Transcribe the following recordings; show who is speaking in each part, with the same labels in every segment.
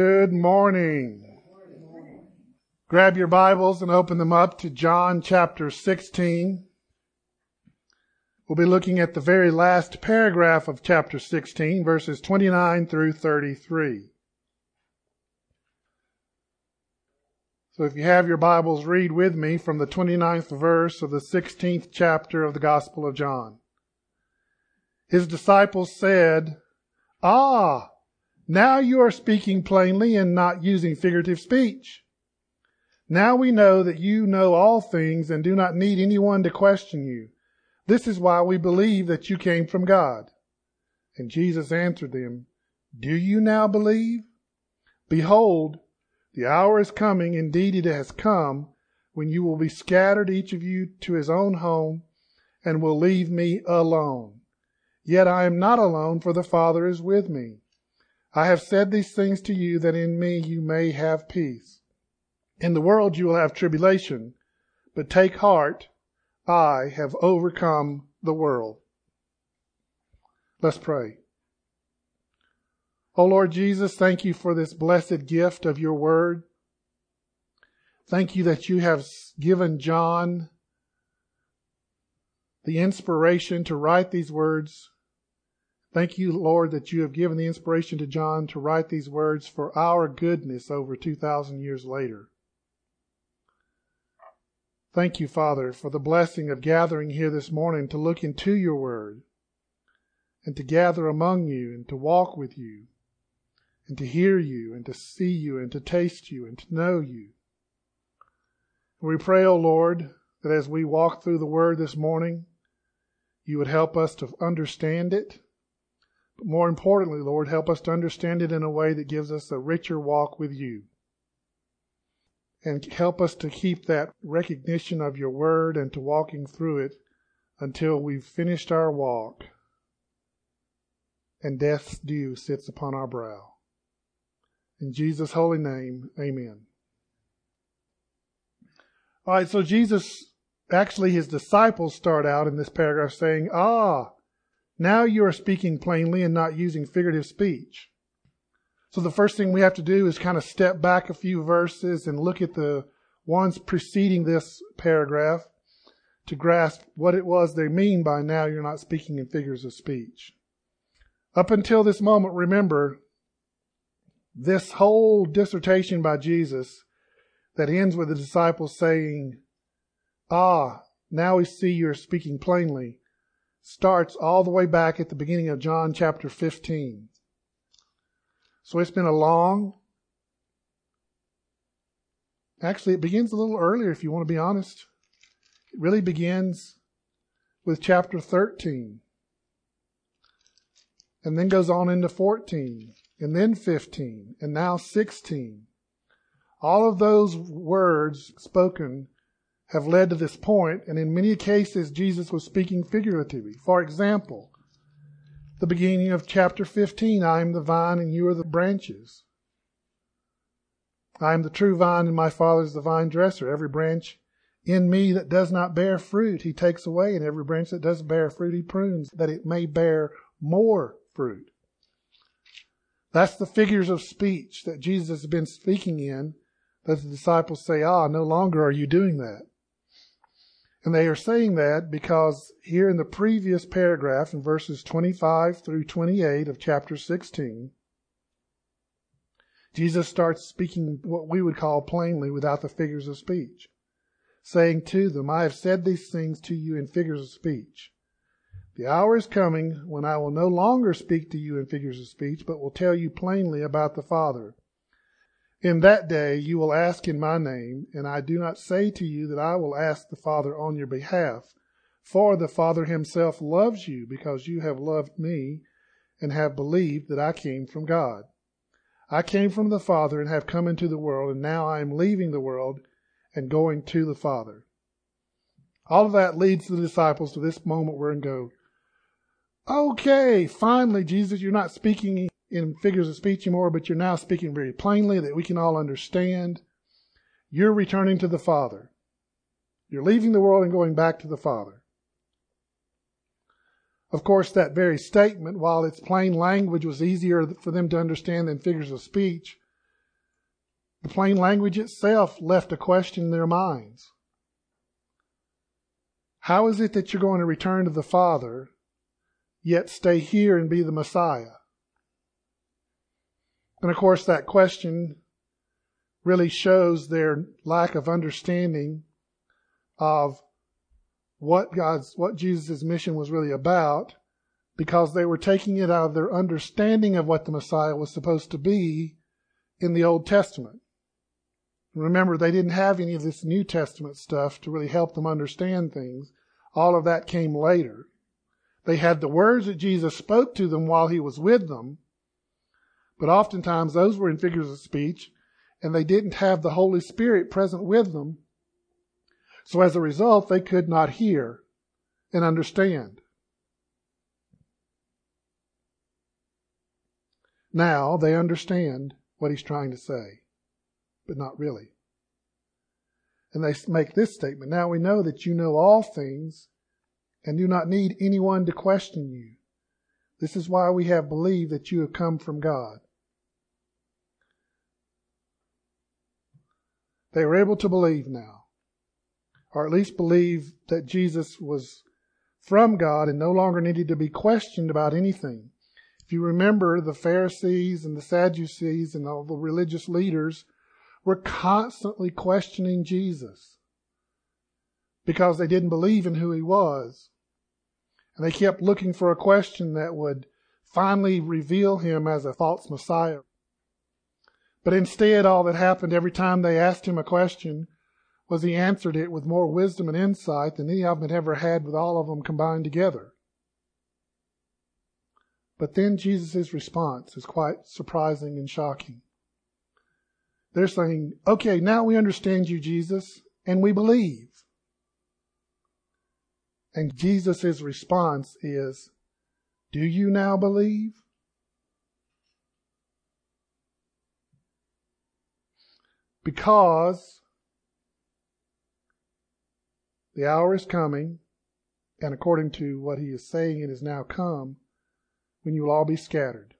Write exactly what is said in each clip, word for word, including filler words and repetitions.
Speaker 1: Good morning. Grab your Bibles and open them up to John chapter sixteen. We'll be looking at the very last paragraph of chapter sixteen, verses twenty-nine through thirty-three. So if you have your Bibles, read with me from the twenty-ninth verse of the sixteenth chapter of the Gospel of John. His disciples said, "Ah, now you are speaking plainly and not using figurative speech. Now we know that you know all things and do not need anyone to question you. This is why we believe that you came from God." And Jesus answered them, "Do you now believe? Behold, the hour is coming, indeed it has come, when you will be scattered each of you to his own home and will leave me alone. Yet I am not alone, for the Father is with me. I have said these things to you that in me you may have peace. In the world you will have tribulation, but take heart, I have overcome the world." Let's pray. Oh Lord Jesus, thank you for this blessed gift of your word. Thank you that you have given John the inspiration to write these words. Thank you, Lord, that you have given the inspiration to John to write these words for our goodness over two thousand years later. Thank you, Father, for the blessing of gathering here this morning to look into your word and to gather among you and to walk with you and to hear you and to see you and to taste you and to know you. We pray, O Lord, that as we walk through the word this morning, you would help us to understand it. But more importantly, Lord, help us to understand it in a way that gives us a richer walk with you. And help us to keep that recognition of your word and to walking through it until we've finished our walk and death's dew sits upon our brow. In Jesus' holy name, amen. All right, so Jesus, actually his disciples start out in this paragraph saying, "Ah, now you are speaking plainly and not using figurative speech." So the first thing we have to do is kind of step back a few verses and look at the ones preceding this paragraph to grasp what it was they mean by "now you're not speaking in figures of speech." Up until this moment, remember, this whole dissertation by Jesus that ends with the disciples saying, "Ah, now we see you're speaking plainly," starts all the way back at the beginning of John chapter fifteen. So it's been a long, actually it begins a little earlier if you want to be honest. It really begins with chapter thirteen. And then goes on into fourteen, and then fifteen, and now sixteen. All of those words spoken have led to this point, and in many cases Jesus was speaking figuratively. For example, the beginning of chapter fifteen, "I am the vine and you are the branches. I am the true vine and my Father is the vine dresser. Every branch in me that does not bear fruit he takes away, and every branch that does bear fruit he prunes, that it may bear more fruit." That's the figures of speech that Jesus has been speaking in, that the disciples say, "Ah, no longer are you doing that." And they are saying that because here in the previous paragraph, in verses twenty-five through twenty-eight of chapter sixteen, Jesus starts speaking what we would call plainly without the figures of speech, saying to them, "I have said these things to you in figures of speech. The hour is coming when I will no longer speak to you in figures of speech, but will tell you plainly about the Father. In that day you will ask in my name, and I do not say to you that I will ask the Father on your behalf, for the Father himself loves you because you have loved me and have believed that I came from God. I came from the Father and have come into the world, and now I am leaving the world and going to the Father." All of that leads the disciples to this moment where and go, "Okay, finally, Jesus, you're not speaking in figures of speech anymore, but you're now speaking very plainly that we can all understand. You're returning to the Father. You're leaving the world and going back to the Father." Of course, that very statement, while its plain language was easier for them to understand than figures of speech, The plain language itself left a question in their minds. How is it that you're going to return to the Father, yet stay here and be the Messiah? And of course, that question really shows their lack of understanding of what God's, what Jesus' mission was really about, because they were taking it out of their understanding of what the Messiah was supposed to be in the Old Testament. Remember, they didn't have any of this New Testament stuff to really help them understand things. All of that came later. They had the words that Jesus spoke to them while he was with them, but oftentimes those were in figures of speech, and they didn't have the Holy Spirit present with them. So as a result, they could not hear and understand. Now they understand what he's trying to say, but not really. And they make this statement, now we know that you know all things and do not need anyone to question you. This is why we have believed that you have come from God. They were able to believe now, or at least believe that Jesus was from God and no longer needed to be questioned about anything. If you remember, the Pharisees and the Sadducees and all the religious leaders were constantly questioning Jesus because they didn't believe in who he was. And they kept looking for a question that would finally reveal him as a false Messiah. But instead, all that happened every time they asked him a question was he answered it with more wisdom and insight than any of them had ever had with all of them combined together. But then Jesus' response is quite surprising and shocking. They're saying, okay, now we understand you, Jesus, and we believe. And Jesus' response is, do you now believe? Because the hour is coming, and according to what he is saying, it has now come, when you will all be scattered.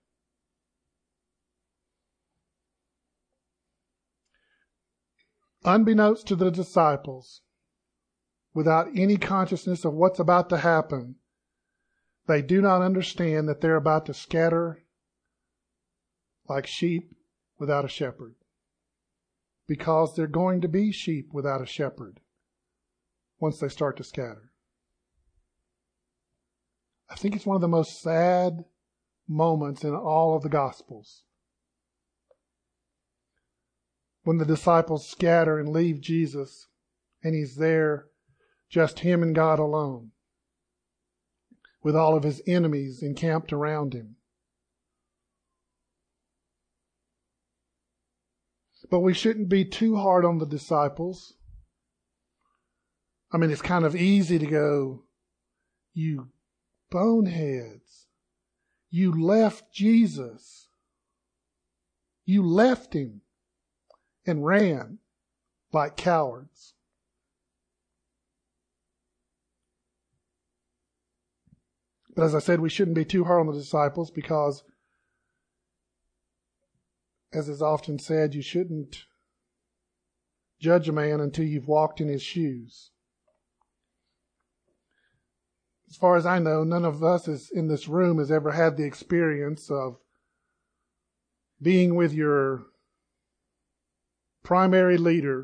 Speaker 1: Unbeknownst to the disciples, without any consciousness of what's about to happen, they do not understand that they're about to scatter like sheep without a shepherd. Because they're going to be sheep without a shepherd once they start to scatter. I think it's one of the most sad moments in all of the Gospels. When the disciples scatter and leave Jesus, and he's there, just him and God alone, with all of his enemies encamped around him. But we shouldn't be too hard on the disciples. I mean, it's kind of easy to go, you boneheads, you left Jesus. You left him and ran like cowards. But as I said, we shouldn't be too hard on the disciples because, as is often said, you shouldn't judge a man until you've walked in his shoes. As far as I know, none of us is in this room has ever had the experience of being with your primary leader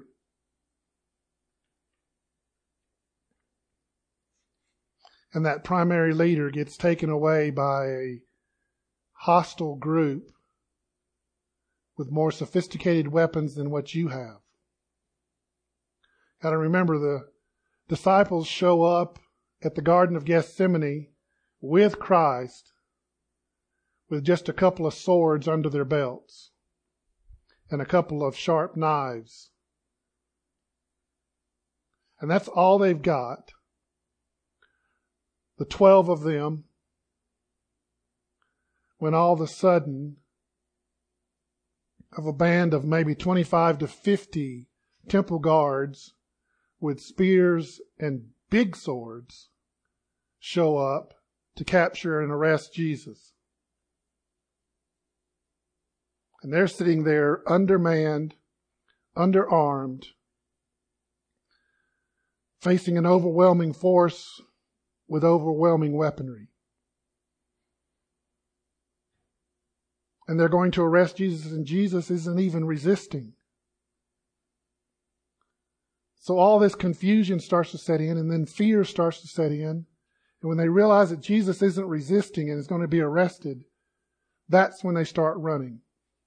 Speaker 1: and that primary leader gets taken away by a hostile group with more sophisticated weapons than what you have. Got to remember, the disciples show up at the Garden of Gethsemane with Christ with just a couple of swords under their belts and a couple of sharp knives. And that's all they've got. The twelve of them, when all of a sudden, of a band of maybe twenty-five to fifty temple guards with spears and big swords show up to capture and arrest Jesus. And they're sitting there undermanned underarmed, facing an overwhelming force with overwhelming weaponry. And they're going to arrest Jesus, and Jesus isn't even resisting. So all this confusion starts to set in, and then fear starts to set in. And when they realize that Jesus isn't resisting and is going to be arrested, that's when they start running.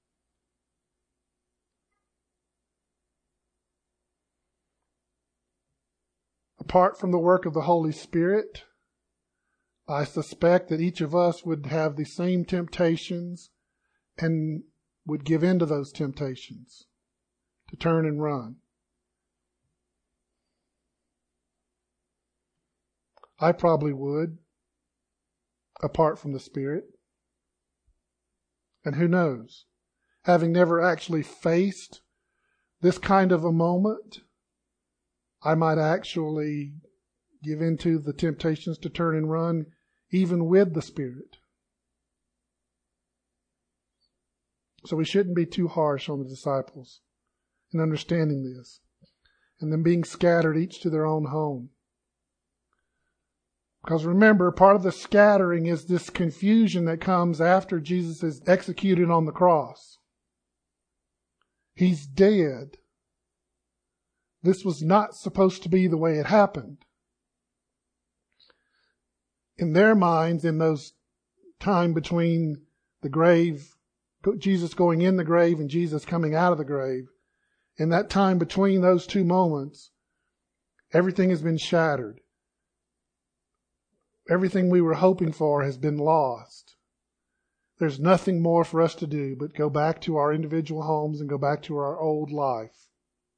Speaker 1: Apart from the work of the Holy Spirit, I suspect that each of us would have the same temptations and would give in to those temptations to turn and run. I probably would, apart from the Spirit. And who knows? Having never actually faced this kind of a moment, I might actually give in to the temptations to turn and run, even with the Spirit. So we shouldn't be too harsh on the disciples in understanding this, and them being scattered each to their own home. Because remember, part of the scattering is this confusion that comes after Jesus is executed on the cross. He's dead. This was not supposed to be the way it happened. In their minds, in those time between the grave, Jesus going in the grave and Jesus coming out of the grave, in that time between those two moments, everything has been shattered. Everything we were hoping for has been lost. There's nothing more for us to do but go back to our individual homes and go back to our old life.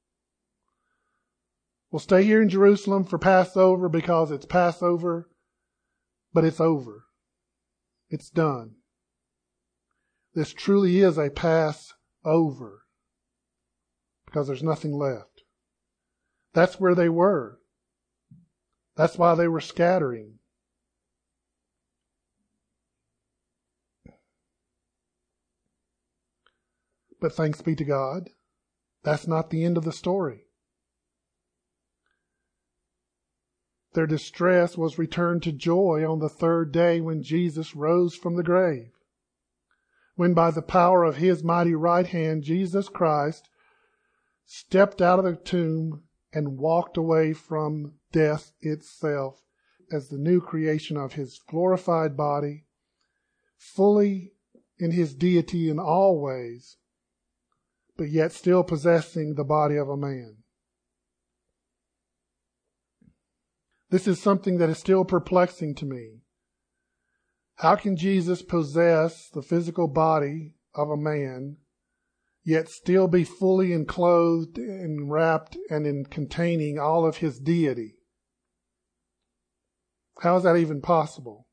Speaker 1: We'll stay here in Jerusalem for Passover because it's Passover, but it's over. It's done. This truly is a Passover because there's nothing left. That's where they were. That's why they were scattering. But thanks be to God, that's not the end of the story. Their distress was returned to joy on the third day when Jesus rose from the grave. When by the power of His mighty right hand, Jesus Christ stepped out of the tomb and walked away from death itself as the new creation of His glorified body, fully in His deity in all ways, but yet still possessing the body of a man. This is something that is still perplexing to me. How can Jesus possess the physical body of a man, yet still be fully enclosed and wrapped and in containing all of His deity? How is that even possible?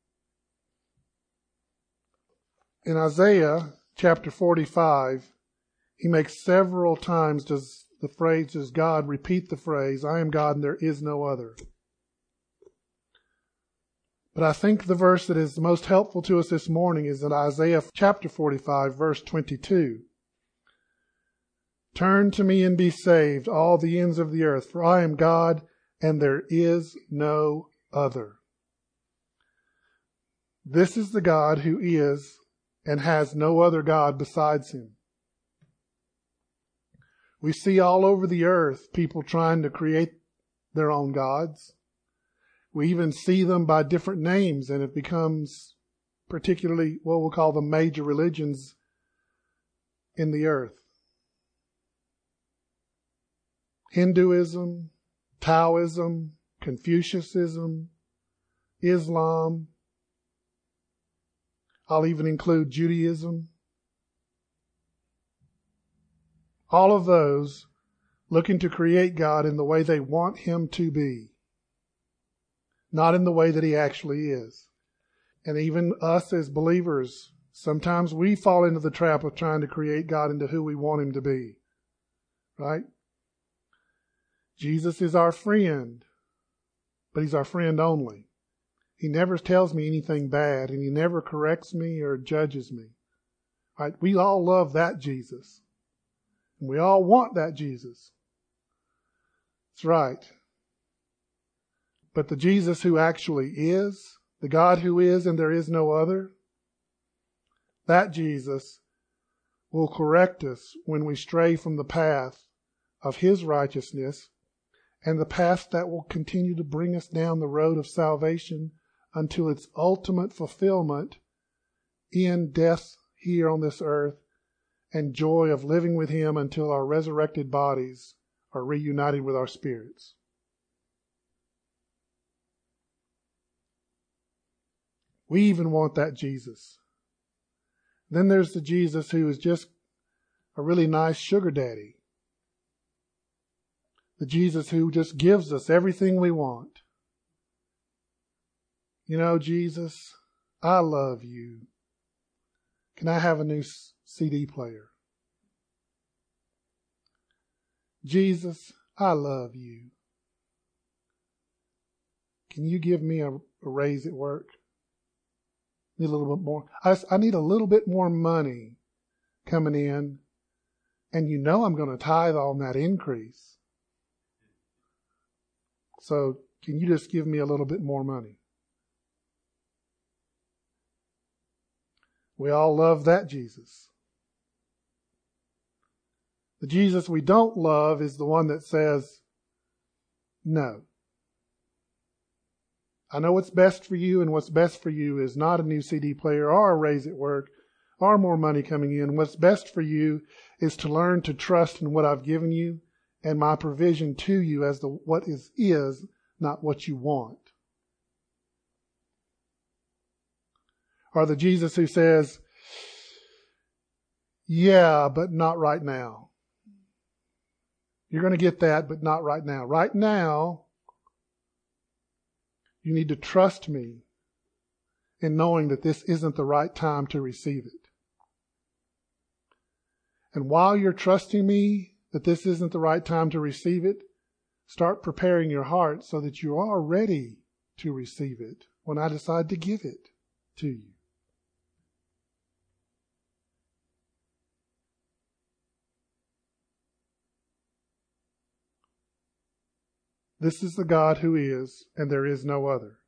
Speaker 1: In Isaiah chapter forty-five, he makes several times does the phrase, does God repeat the phrase, I am God and there is no other. But I think the verse that is the most helpful to us this morning is in Isaiah chapter forty-five, verse twenty-two. Turn to me and be saved, all the ends of the earth, for I am God and there is no other. This is the God who is and has no other God besides Him. We see all over the earth people trying to create their own gods. We even see them by different names, and it becomes particularly what we'll call the major religions in the earth. Hinduism, Taoism, Confucianism, Islam. I'll even include Judaism. All of those looking to create God in the way they want Him to be, not in the way that He actually is. And even us as believers, sometimes we fall into the trap of trying to create God into who we want Him to be. Right? Jesus is our friend, but He's our friend only. He never tells me anything bad, and He never corrects me or judges me. Right? We all love that Jesus. We all want that Jesus. That's right. But the Jesus who actually is, the God who is and there is no other, that Jesus will correct us when we stray from the path of His righteousness and the path that will continue to bring us down the road of salvation until its ultimate fulfillment in death here on this earth and joy of living with Him until our resurrected bodies are reunited with our spirits. We even want that Jesus. Then there's the Jesus who is just a really nice sugar daddy. The Jesus who just gives us everything we want. You know, Jesus, I love you. Can I have a new C D player? Jesus, I love you. Can you give me a, a raise at work? Need a little bit more. I, I need a little bit more money coming in. And you know I'm going to tithe on that increase. So can you just give me a little bit more money? We all love that Jesus. The Jesus we don't love is the one that says, no. I know what's best for you, and what's best for you is not a new C D player or a raise at work or more money coming in. What's best for you is to learn to trust in what I've given you and my provision to you as the what is is, not what you want. Or the Jesus who says, yeah, but not right now. You're going to get that, but not right now. Right now, you need to trust me in knowing that this isn't the right time to receive it. And while you're trusting me that this isn't the right time to receive it, start preparing your heart so that you are ready to receive it when I decide to give it to you. This is the God who is, and there is no other.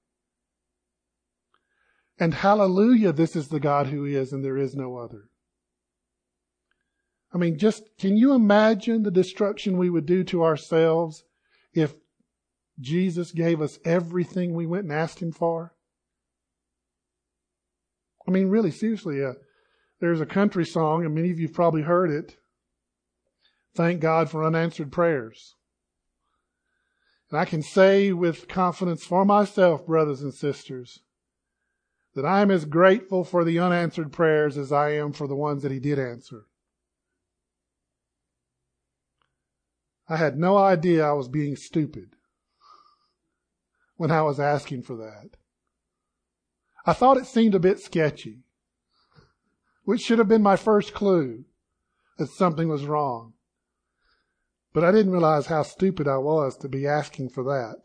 Speaker 1: And hallelujah, this is the God who is, and there is no other. I mean, just, can you imagine the destruction we would do to ourselves if Jesus gave us everything we went and asked Him for? I mean, really, seriously, uh, there's a country song, and many of you have probably heard it. Thank God for unanswered prayers. And I can say with confidence for myself, brothers and sisters, that I am as grateful for the unanswered prayers as I am for the ones that He did answer. I had no idea I was being stupid when I was asking for that. I thought it seemed a bit sketchy, which should have been my first clue that something was wrong. But I didn't realize how stupid I was to be asking for that.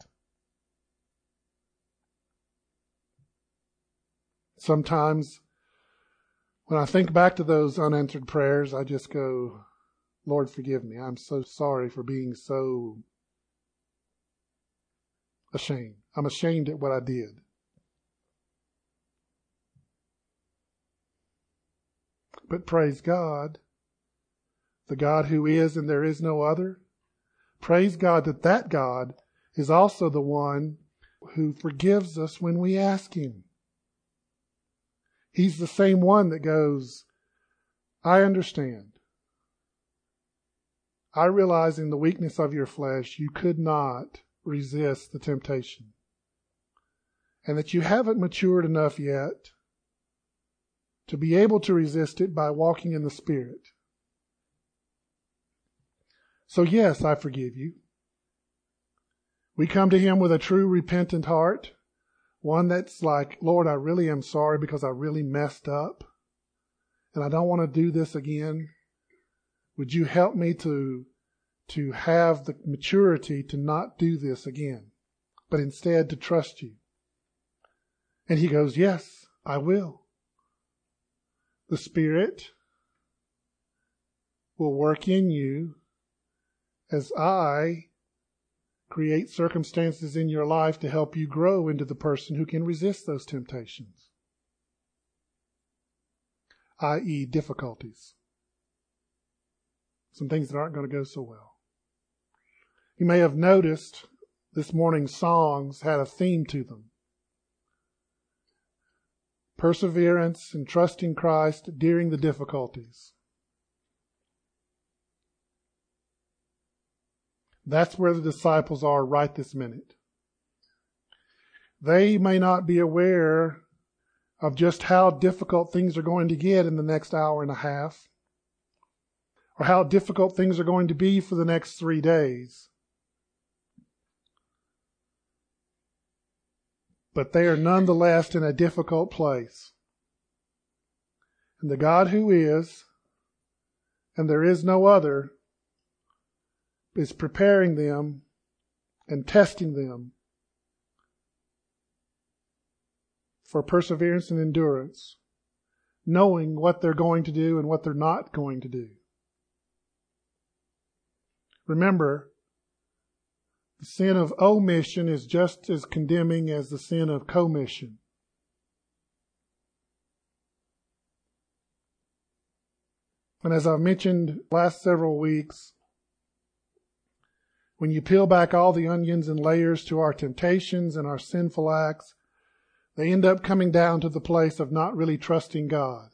Speaker 1: Sometimes when I think back to those unanswered prayers, I just go, Lord, forgive me. I'm so sorry for being so ashamed. I'm ashamed at what I did. But praise God, the God who is and there is no other. Praise God that that God is also the one who forgives us when we ask Him. He's the same one that goes, I understand. I realize in the weakness of your flesh, you could not resist the temptation. And that you haven't matured enough yet to be able to resist it by walking in the Spirit. So yes, I forgive you. We come to Him with a true repentant heart. One that's like, Lord, I really am sorry because I really messed up. And I don't want to do this again. Would you help me to, to have the maturity to not do this again, but instead to trust you? And He goes, yes, I will. The Spirit will work in you as I create circumstances in your life to help you grow into the person who can resist those temptations, that is difficulties. Some things that aren't going to go so well. You may have noticed this morning's songs had a theme to them. Perseverance and trusting Christ during the difficulties. That's where the disciples are right this minute. They may not be aware of just how difficult things are going to get in the next hour and a half, or how difficult things are going to be for the next three days. But they are nonetheless in a difficult place. And the God who is, and there is no other, is preparing them and testing them for perseverance and endurance, knowing what they're going to do and what they're not going to do. Remember, the sin of omission is just as condemning as the sin of commission. And as I've mentioned last several weeks, when you peel back all the onions and layers to our temptations and our sinful acts, they end up coming down to the place of not really trusting God.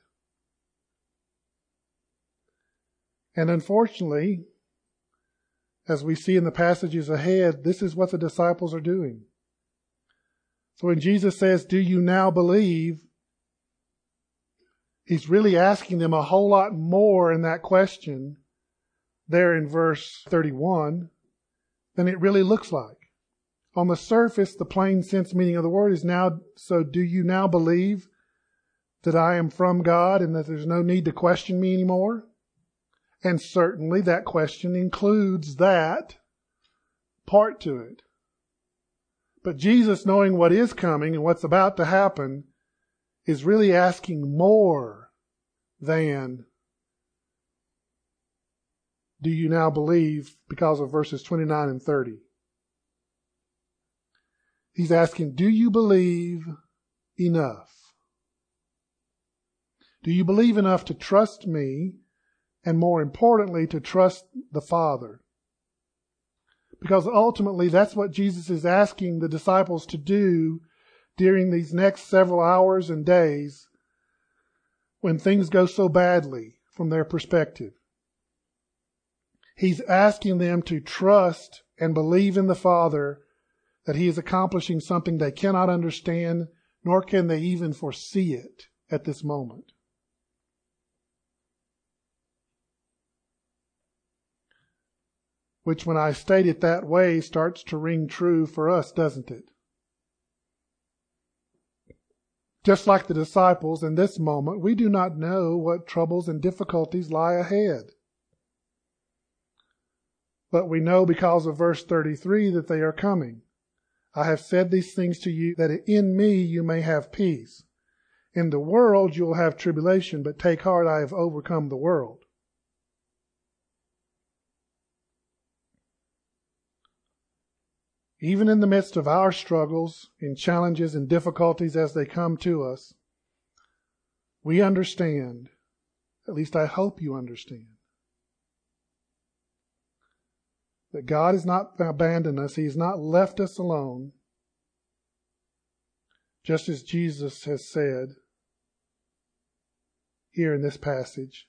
Speaker 1: And unfortunately, as we see in the passages ahead, this is what the disciples are doing. So when Jesus says, "Do you now believe?" He's really asking them a whole lot more in that question there in verse thirty-one than it really looks like. On the surface, the plain sense meaning of the word is now, so do you now believe that I am from God and that there's no need to question me anymore? And certainly that question includes that part to it. But Jesus, knowing what is coming and what's about to happen, is really asking more than, do you now believe, because of verses twenty-nine and thirty. He's asking, do you believe enough? Do you believe enough to trust me? And more importantly, to trust the Father. Because ultimately, that's what Jesus is asking the disciples to do during these next several hours and days when things go so badly from their perspective. He's asking them to trust and believe in the Father that He is accomplishing something they cannot understand, nor can they even foresee it at this moment. Which, when I state it that way, starts to ring true for us, doesn't it? Just like the disciples in this moment, we do not know what troubles and difficulties lie ahead. But we know because of verse thirty-three that they are coming. I have said these things to you, that in me you may have peace. In the world you will have tribulation, but take heart, I have overcome the world. Even in the midst of our struggles and challenges and difficulties as they come to us, we understand, at least I hope you understand, that God has not abandoned us. He has not left us alone, just as Jesus has said here in this passage,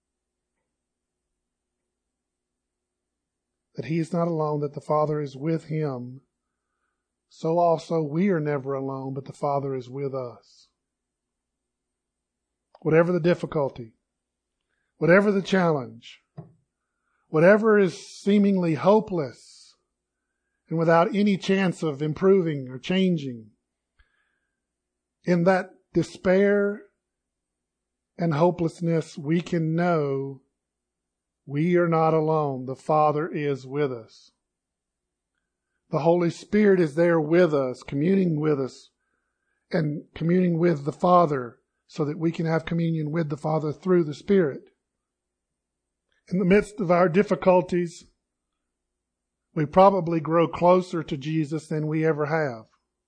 Speaker 1: that He is not alone, that the Father is with Him. So also we are never alone, but the Father is with us. Whatever the difficulty, whatever the challenge, whatever is seemingly hopeless and without any chance of improving or changing, in that despair and hopelessness, we can know we are not alone. The Father is with us. The Holy Spirit is there with us, communing with us and communing with the Father so that we can have communion with the Father through the Spirit. In the midst of our difficulties, we probably grow closer to Jesus than we ever have.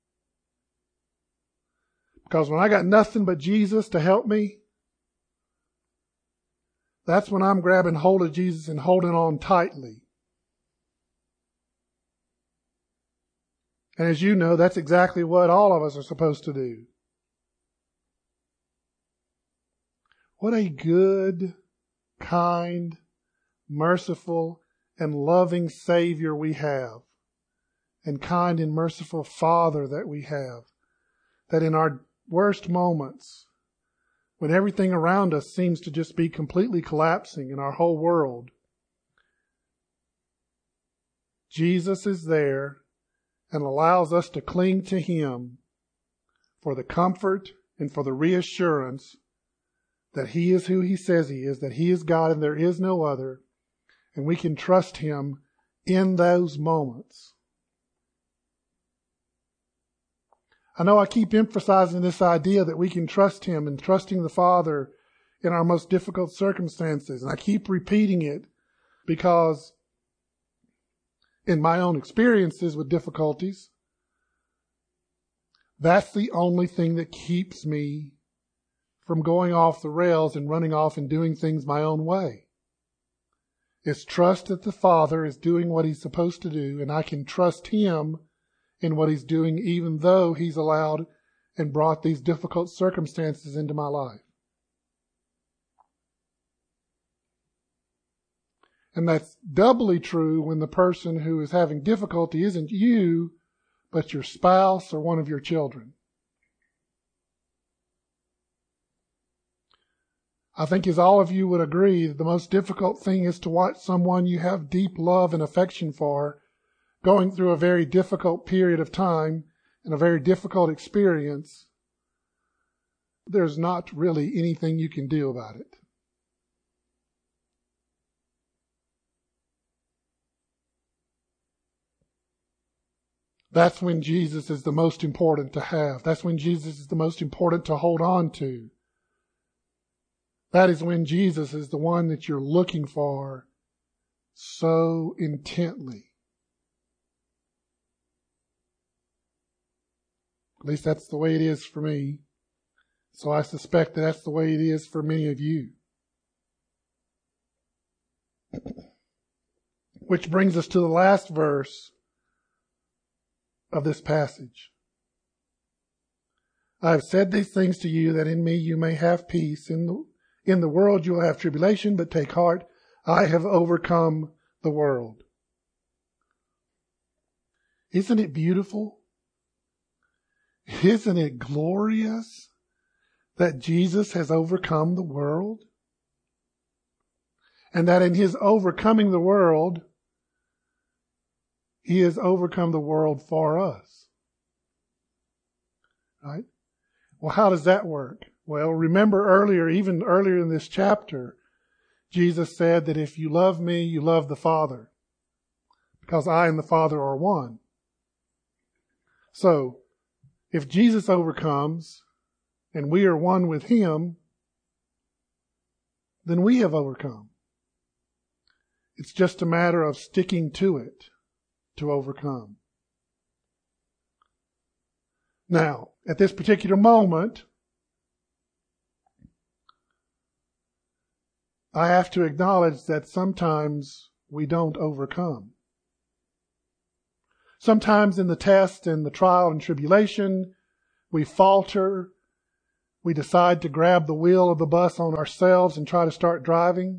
Speaker 1: Because when I got nothing but Jesus to help me, that's when I'm grabbing hold of Jesus and holding on tightly. And as you know, that's exactly what all of us are supposed to do. What a good, kind, merciful, and loving Savior we have, and kind and merciful Father that we have, that in our worst moments, when everything around us seems to just be completely collapsing in our whole world, Jesus is there and allows us to cling to Him for the comfort and for the reassurance that He is who He says He is, that He is God and there is no other, and we can trust Him in those moments. I know I keep emphasizing this idea that we can trust Him and trusting the Father in our most difficult circumstances. And I keep repeating it because in my own experiences with difficulties, that's the only thing that keeps me from going off the rails and running off and doing things my own way. It's trust that the Father is doing what He's supposed to do, and I can trust Him in what He's doing, even though He's allowed and brought these difficult circumstances into my life. And that's doubly true when the person who is having difficulty isn't you, but your spouse or one of your children. I think as all of you would agree, the most difficult thing is to watch someone you have deep love and affection for going through a very difficult period of time and a very difficult experience. There's not really anything you can do about it. That's when Jesus is the most important to have. That's when Jesus is the most important to hold on to. That is when Jesus is the one that you're looking for so intently. At least that's the way it is for me. So I suspect that that's the way it is for many of you. Which brings us to the last verse of this passage. I have said these things to you that in me you may have peace. In the, in the world you will have tribulation, but take heart, I have overcome the world. Isn't it beautiful? Isn't it glorious that Jesus has overcome the world? And that in His overcoming the world, He has overcome the world for us. Right? Well, how does that work? Well, remember earlier, even earlier in this chapter, Jesus said that if you love me, you love the Father, because I and the Father are one. So, if Jesus overcomes and we are one with Him, then we have overcome. It's just a matter of sticking to it to overcome. Now, at this particular moment, I have to acknowledge that sometimes we don't overcome. Sometimes in the test and the trial and tribulation, we falter. We decide to grab the wheel of the bus on ourselves and try to start driving.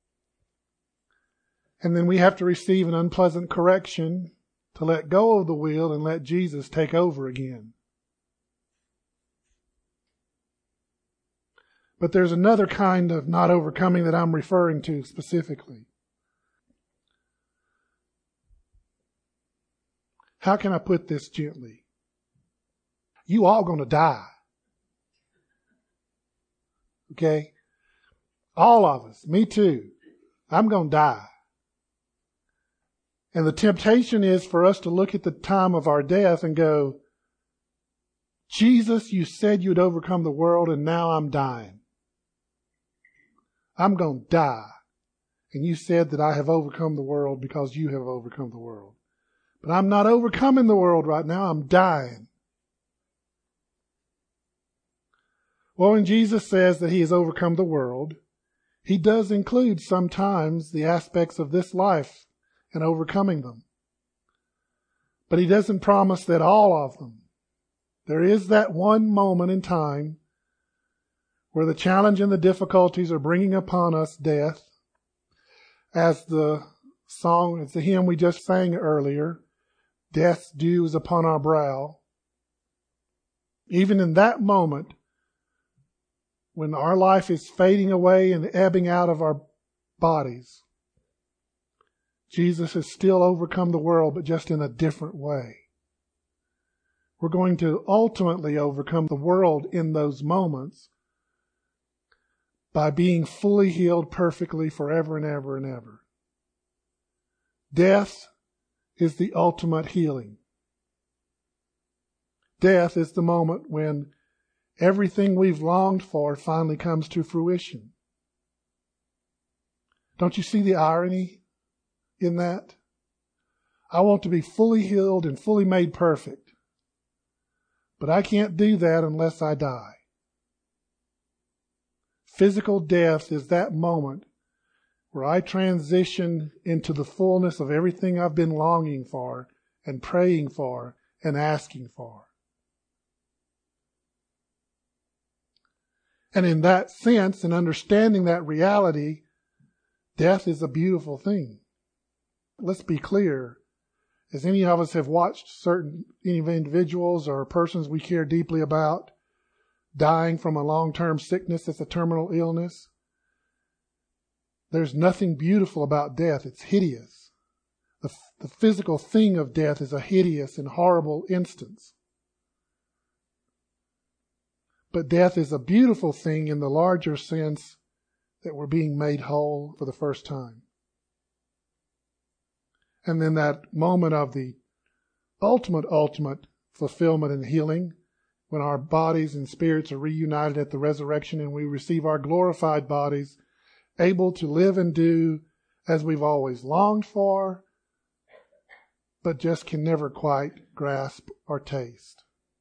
Speaker 1: And then we have to receive an unpleasant correction to let go of the wheel and let Jesus take over again. But there's another kind of not overcoming that I'm referring to specifically. How can I put this gently? You all going to die. Okay? All of us. Me too. I'm going to die. And the temptation is for us to look at the time of our death and go, Jesus, you said you'd overcome the world and now I'm dying. I'm going to die. And you said that I have overcome the world because you have overcome the world. But I'm not overcoming the world right now. I'm dying. Well, when Jesus says that he has overcome the world, he does include sometimes the aspects of this life and overcoming them. But he doesn't promise that all of them. There is that one moment in time where the challenge and the difficulties are bringing upon us death. As the song, it's the hymn we just sang earlier, death's dew is upon our brow. Even in that moment, when our life is fading away and ebbing out of our bodies, Jesus has still overcome the world, but just in a different way. We're going to ultimately overcome the world in those moments by being fully healed perfectly forever and ever and ever. Death is the ultimate healing. Death is the moment when everything we've longed for finally comes to fruition. Don't you see the irony in that? I want to be fully healed and fully made perfect, but I can't do that unless I die. Physical death is that moment where I transition into the fullness of everything I've been longing for and praying for and asking for. And in that sense, and understanding that reality, death is a beautiful thing. Let's be clear. As any of us have watched certain individuals or persons we care deeply about dying from a long-term sickness that's a terminal illness, there's nothing beautiful about death. It's hideous. The, the physical thing of death is a hideous and horrible instance. But death is a beautiful thing in the larger sense that we're being made whole for the first time. And then that moment of the ultimate, ultimate fulfillment and healing, when our bodies and spirits are reunited at the resurrection and we receive our glorified bodies, able to live and do as we've always longed for, but just can never quite grasp or taste.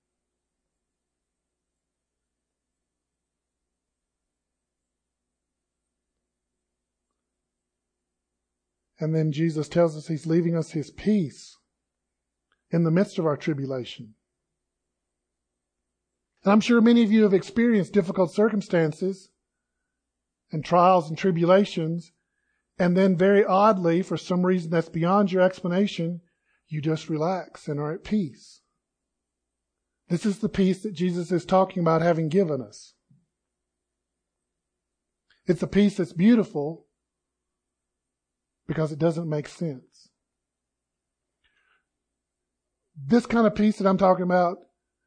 Speaker 1: And then Jesus tells us he's leaving us his peace in the midst of our tribulation. And I'm sure many of you have experienced difficult circumstances and trials and tribulations, and then very oddly, for some reason that's beyond your explanation, you just relax and are at peace. This is the peace that Jesus is talking about having given us. It's a peace that's beautiful because it doesn't make sense. This kind of peace that I'm talking about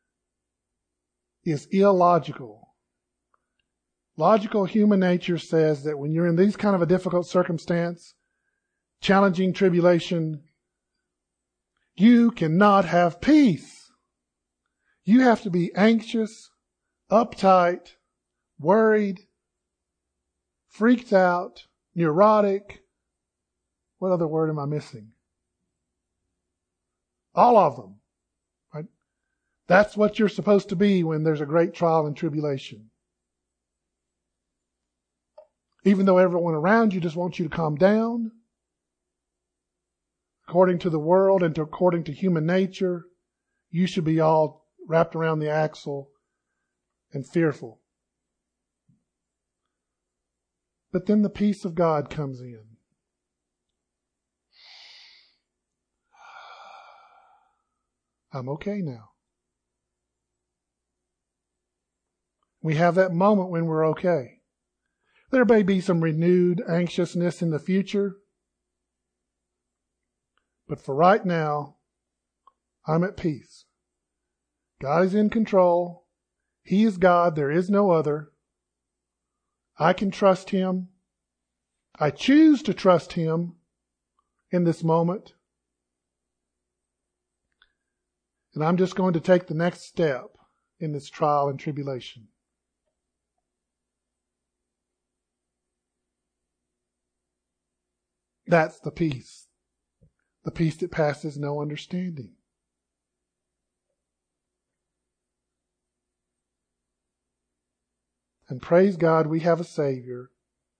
Speaker 1: is illogical. Logical human nature says that when you're in these kind of a difficult circumstance, challenging tribulation, you cannot have peace. You have to be anxious, uptight, worried, freaked out, neurotic. What other word am I missing? All of them. Right? That's what you're supposed to be when there's a great trial and tribulation. Even though everyone around you just wants you to calm down, according to the world and to, according to human nature, you should be all wrapped around the axle and fearful. But then the peace of God comes in. I'm okay now. We have that moment when we're okay. There may be some renewed anxiousness in the future, but for right now, I'm at peace. God is in control. He is God. There is no other. I can trust Him. I choose to trust Him in this moment. And I'm just going to take the next step in this trial and tribulation. That's the peace. The peace that passes no understanding. And praise God, we have a Savior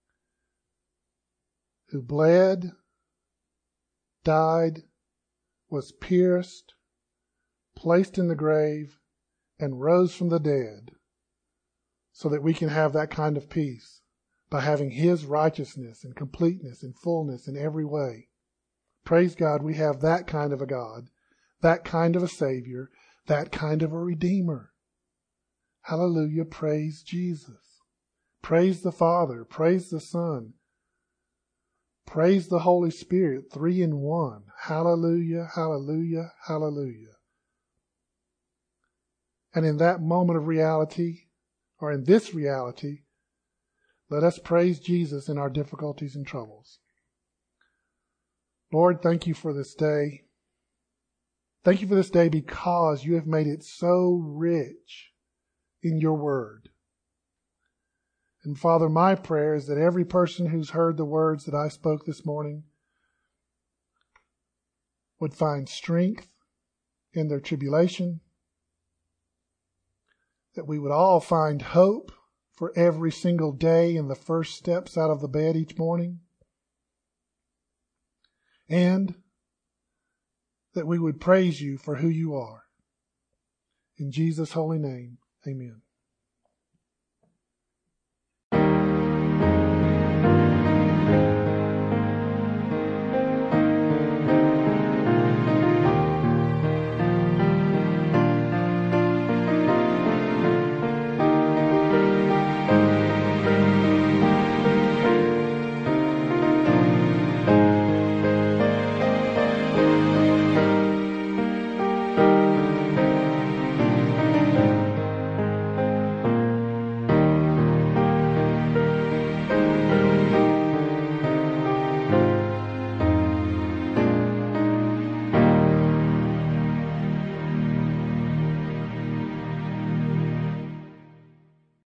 Speaker 1: who bled, died, was pierced, placed in the grave, and rose from the dead, so that we can have that kind of peace by having His righteousness and completeness and fullness in every way. Praise God, we have that kind of a God, that kind of a Savior, that kind of a Redeemer. Hallelujah, praise Jesus. Praise the Father, praise the Son, praise the Holy Spirit, three in one. Hallelujah, hallelujah, hallelujah. And in that moment of reality, or in this reality, let us praise Jesus in our difficulties and troubles. Lord, thank you for this day. Thank you for this day because you have made it so rich in your word. And Father, my prayer is that every person who's heard the words that I spoke this morning would find strength in their tribulation, that we would all find hope for every single day in the first steps out of the bed each morning, and that we would praise you for who you are. In Jesus' holy name, amen.